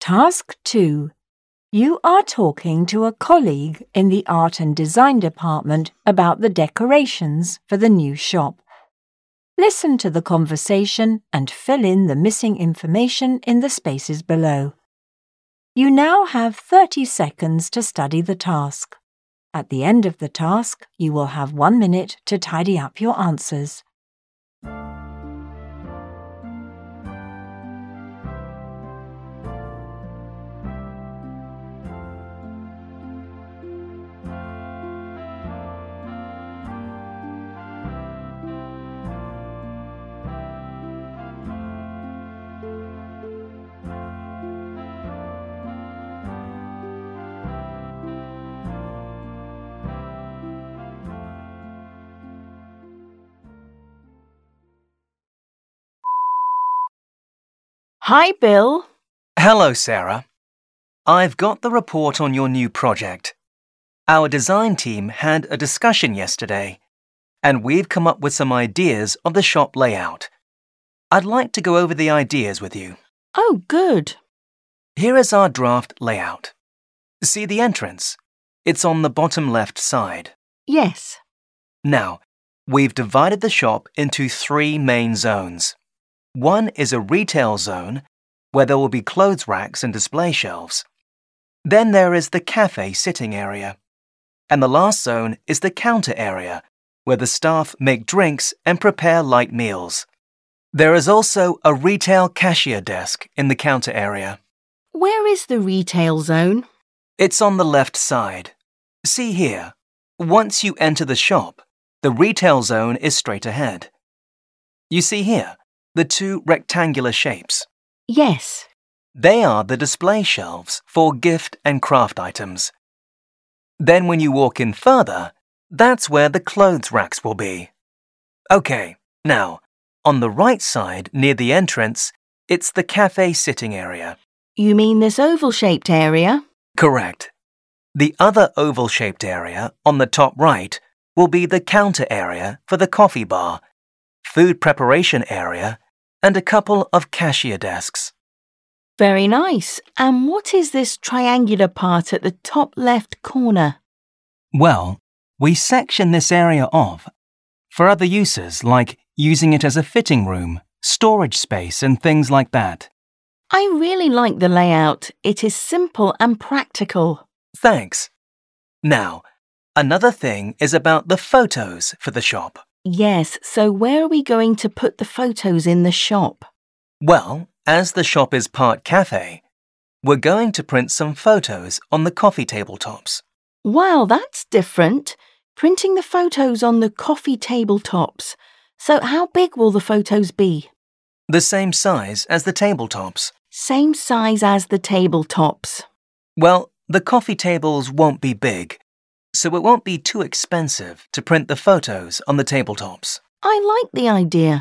Task 2. You are talking to a colleague in the Art and Design department about the decorations for the new shop. Listen to the conversation and fill in the missing information in the spaces below. You now have 30 seconds to study the task. At the end of the task, you will have 1 minute to tidy up your answers. Hi, Bill. Hello, Sarah. I've got the report on your new project. Our design team had a discussion yesterday, and we've come up with some ideas of the shop layout. I'd like to go over the ideas with you. Oh, good. Here is our draft layout. See the entrance? It's on the bottom left side. Yes. Now, we've divided the shop into 3 main zones. One is a retail zone, where there will be clothes racks and display shelves. Then there is the cafe sitting area. And the last zone is the counter area, where the staff make drinks and prepare light meals. There is also a retail cashier desk in the counter area. Where is the retail zone? It's on the left side. See here. Once you enter the shop, the retail zone is straight ahead. You see here? The 2 rectangular shapes. Yes. They are the display shelves for gift and craft items. Then when you walk in further, that's where the clothes racks will be. Okay, now, on the right side near the entrance, it's the cafe sitting area. You mean this oval-shaped area? Correct. The other oval-shaped area on the top right will be the counter area for the coffee bar, food preparation area, and a couple of cashier desks. Very nice. And what is this triangular part at the top left corner? Well, we section this area off for other uses like using it as a fitting room, storage space and things like that. I really like the layout. It is simple and practical. Thanks. Now, another thing is about the photos for the shop. Yes, so where are we going to put the photos in the shop? Well, as the shop is part cafe, we're going to print some photos on the coffee tabletops. Wow, that's different. Printing the photos on the coffee tabletops. So how big will the photos be? The same size as the tabletops. Same size as the tabletops. Well, the coffee tables won't be big, so it won't be too expensive to print the photos on the tabletops. I like the idea.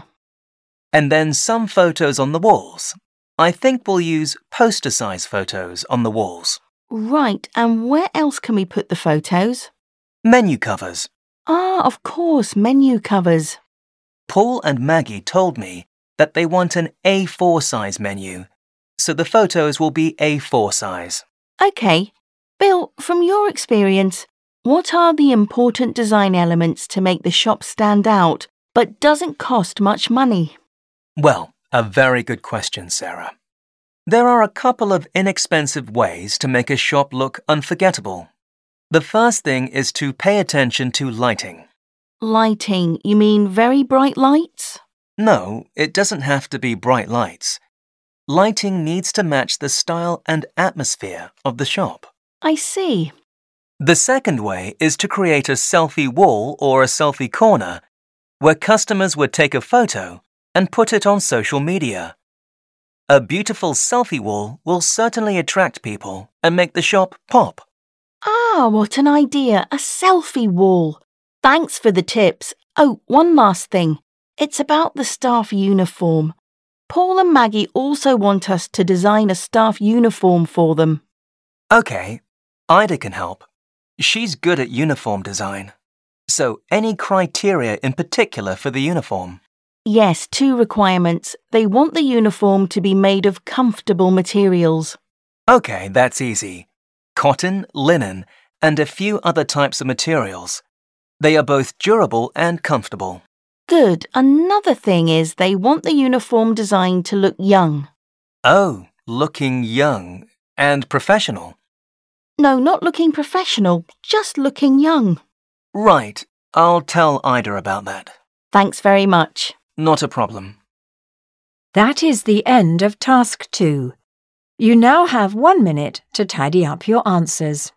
And then some photos on the walls. I think we'll use poster-size photos on the walls. Right, and where else can we put the photos? Menu covers. Ah, of course, menu covers. Paul and Maggie told me that they want an A4 size menu, so the photos will be A4 size. OK. Bill, from your experience, what are the important design elements to make the shop stand out, but doesn't cost much money? Well, a very good question, Sarah. There are a couple of inexpensive ways to make a shop look unforgettable. The first thing is to pay attention to lighting. Lighting, you mean very bright lights? No, it doesn't have to be bright lights. Lighting needs to match the style and atmosphere of the shop. I see. The second way is to create a selfie wall or a selfie corner where customers would take a photo and put it on social media. A beautiful selfie wall will certainly attract people and make the shop pop. Ah, what an idea, a selfie wall. Thanks for the tips. Oh, one last thing. It's about the staff uniform. Paul and Maggie also want us to design a staff uniform for them. Okay, Ida can help. She's good at uniform design. So, any criteria in particular for the uniform? Yes, 2 requirements. They want the uniform to be made of comfortable materials. OK, that's easy. Cotton, linen, and a few other types of materials. They are both durable and comfortable. Good. Another thing is they want the uniform design to look young. Oh, looking young and professional. No, not looking professional, just looking young. Right. I'll tell Ida about that. Thanks very much. Not a problem. That is the end of task 2. You now have 1 minute to tidy up your answers.